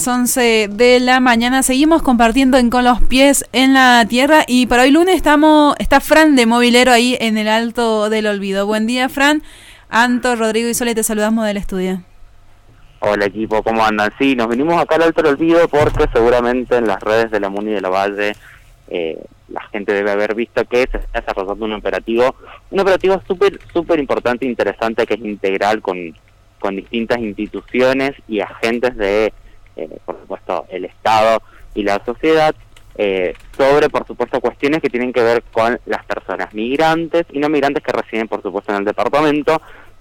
las 11 de la mañana. Seguimos compartiendo en Con los Pies en la Tierra y para hoy lunes está Fran de Movilero ahí en el Alto del Olvido. Buen día, Fran. Anto, Rodrigo y Sole, te saludamos del estudio. Hola equipo, ¿cómo andan? Sí, nos vinimos acá al Alto del Olvido porque seguramente en las redes de la Muni de la Valle la gente debe haber visto que se está desarrollando un operativo súper importante e interesante, que es integral con distintas instituciones y agentes de, por supuesto, el Estado y la sociedad, sobre, por supuesto, cuestiones que tienen que ver con las personas migrantes y no migrantes que residen, por supuesto, en el departamento.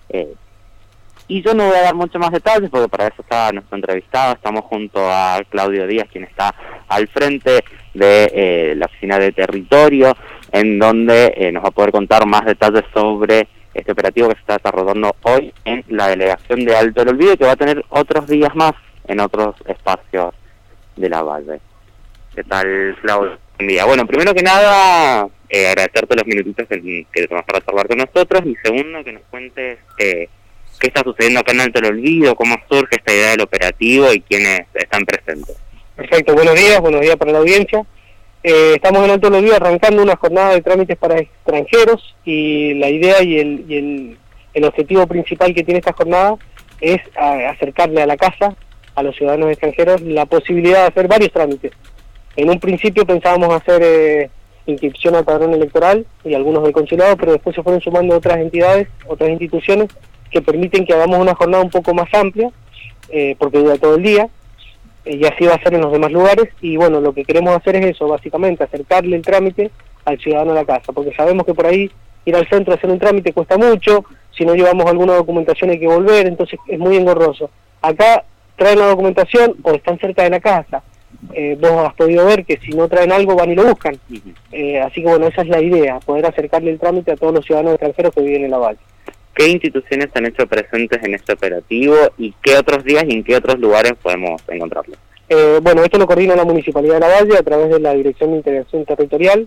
Y yo no voy a dar mucho más detalles porque para eso está nuestro entrevistado. Estamos junto a Claudio Díaz, quien está al frente de la oficina de territorio, en donde nos va a poder contar más detalles sobre este operativo que se está desarrollando hoy en la delegación de Alto del Olvido, que va a tener otros días más en otros espacios de la Valle. ¿Qué tal, Claudio? Buen día. Bueno, primero que nada, agradecerte los minutitos que te tomas para charlar con nosotros, y segundo, que nos cuentes qué está sucediendo acá en Alto del Olvido, cómo surge esta idea del operativo y quiénes están presentes. Perfecto, buenos días para la audiencia. Estamos en Alto del Olvido arrancando una jornada de trámites para extranjeros, y la idea y el objetivo principal que tiene esta jornada es acercarle a la casa, a los ciudadanos extranjeros, la posibilidad de hacer varios trámites. En un principio pensábamos hacer inscripción al padrón electoral y algunos del consulado, pero después se fueron sumando otras entidades, otras instituciones que permiten que hagamos una jornada un poco más amplia, porque dura todo el día. Y así va a ser en los demás lugares, y bueno, lo que queremos hacer es eso, básicamente, acercarle el trámite al ciudadano a la casa, porque sabemos que por ahí ir al centro a hacer un trámite cuesta mucho, si no llevamos alguna documentación hay que volver, entonces es muy engorroso. Acá traen la documentación o están cerca de la casa, vos has podido ver que si no traen algo van y lo buscan, así que bueno, esa es la idea, poder acercarle el trámite a todos los ciudadanos extranjeros que viven en la Valle. ¿Qué instituciones han hecho presentes en este operativo y qué otros días y en qué otros lugares podemos encontrarlo? Bueno, esto lo coordina la Municipalidad de la Valle a través de la Dirección de Integración Territorial,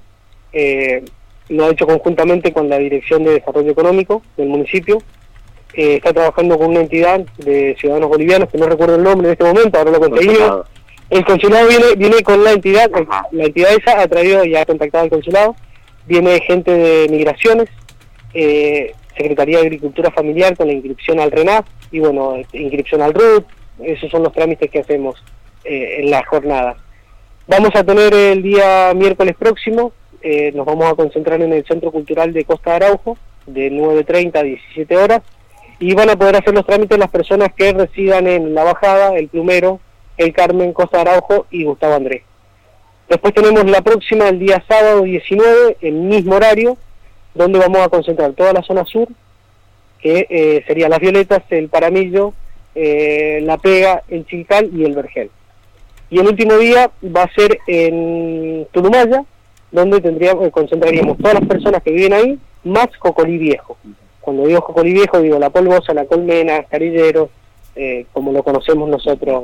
lo ha hecho conjuntamente con la Dirección de Desarrollo Económico del municipio, está trabajando con una entidad de ciudadanos bolivianos, que no recuerdo el nombre en este momento, ahora lo conseguimos. El consulado viene con la entidad esa ha traído y ha contactado al consulado, viene gente de migraciones, Secretaría de Agricultura Familiar con la inscripción al RENAF y bueno, inscripción al RUT. Esos son los trámites que hacemos en la jornada. Vamos a tener el día miércoles próximo, nos vamos a concentrar en el Centro Cultural de Costa de Araujo, de 9:30 a 17 horas, y van a poder hacer los trámites las personas que residan en La Bajada, El Plumero, El Carmen, Costa de Araujo y Gustavo Andrés. Después tenemos la próxima, el día sábado 19, el mismo horario, donde vamos a concentrar toda la zona sur, que sería Las Violetas, el Paramillo, La Pega, el Chilcal y el Vergel. Y el último día va a ser en Tulumaya, donde concentraríamos todas las personas que viven ahí, más Cocolí Viejo. Cuando digo Cocolí Viejo, digo La Polvosa, La Colmena, Carillero, como lo conocemos nosotros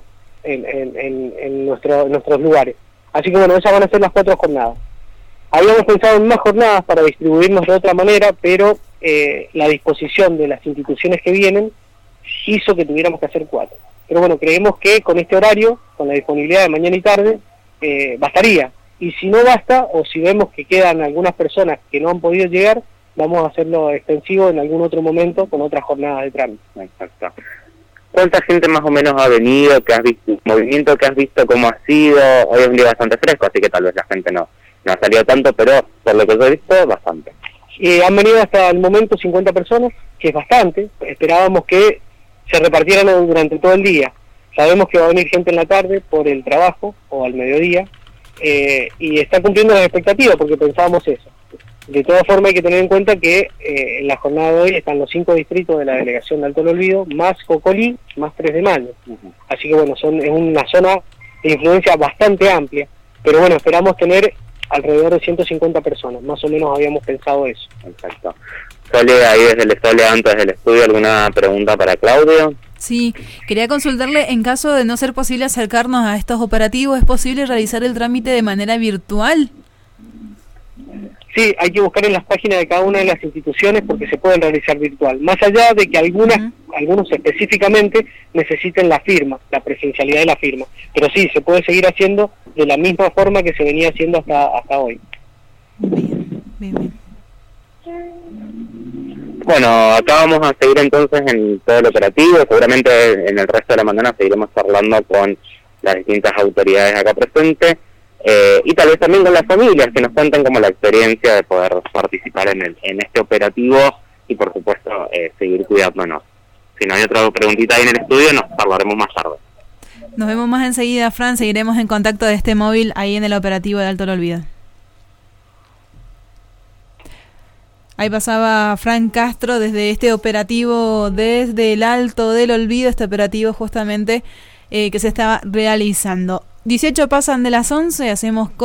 en nuestros lugares. Así que bueno, esas van a ser las 4 jornadas. Habíamos pensado en más jornadas para distribuirnos de otra manera, pero la disposición de las instituciones que vienen hizo que tuviéramos que hacer 4. Pero bueno, creemos que con este horario, con la disponibilidad de mañana y tarde, bastaría. Y si no basta, o si vemos que quedan algunas personas que no han podido llegar, vamos a hacerlo extensivo en algún otro momento con otras jornadas de trámite. Exacto. ¿Cuánta gente más o menos ha venido? ¿Qué has visto? ¿Movimiento que has visto cómo ha sido? Hoy es un día bastante fresco, así que tal vez la gente no ha salido tanto, pero por lo que yo he visto, bastante. Han venido hasta el momento 50 personas, que es bastante. Esperábamos que se repartieran durante todo el día. Sabemos que va a venir gente en la tarde por el trabajo o al mediodía, y está cumpliendo las expectativas porque pensábamos eso. De todas formas hay que tener en cuenta que en la jornada de hoy están los 5 distritos de la delegación de Alto del Olvido, más Cocolí, más 3 de Mayo. Así que bueno, es una zona de influencia bastante amplia, pero bueno, esperamos tener alrededor de 150 personas, más o menos habíamos pensado eso. Exacto. Sole, ahí antes del estudio, ¿alguna pregunta para Claudio? Sí, quería consultarle, en caso de no ser posible acercarnos a estos operativos, ¿es posible realizar el trámite de manera virtual? Sí, hay que buscar en las páginas de cada una de las instituciones porque se pueden realizar virtual. Más allá de que algunos específicamente necesiten la firma, la presencialidad de la firma. Pero sí, se puede seguir haciendo de la misma forma que se venía haciendo hasta hoy. Bien. Bueno, acá vamos a seguir entonces en todo el operativo. Seguramente en el resto de la mañana seguiremos charlando con las distintas autoridades acá presentes. Y tal vez también con las familias que nos cuenten como la experiencia de poder participar en este operativo y por supuesto seguir cuidándonos. Si no hay otra preguntita ahí en el estudio, nos hablaremos más tarde. Nos vemos más enseguida, Fran. Seguiremos en contacto de este móvil ahí en el operativo de Alto del Olvido. Ahí pasaba Fran Castro desde este operativo, desde el Alto del Olvido, este operativo justamente que se estaba realizando. 18 pasan de las 11, hacemos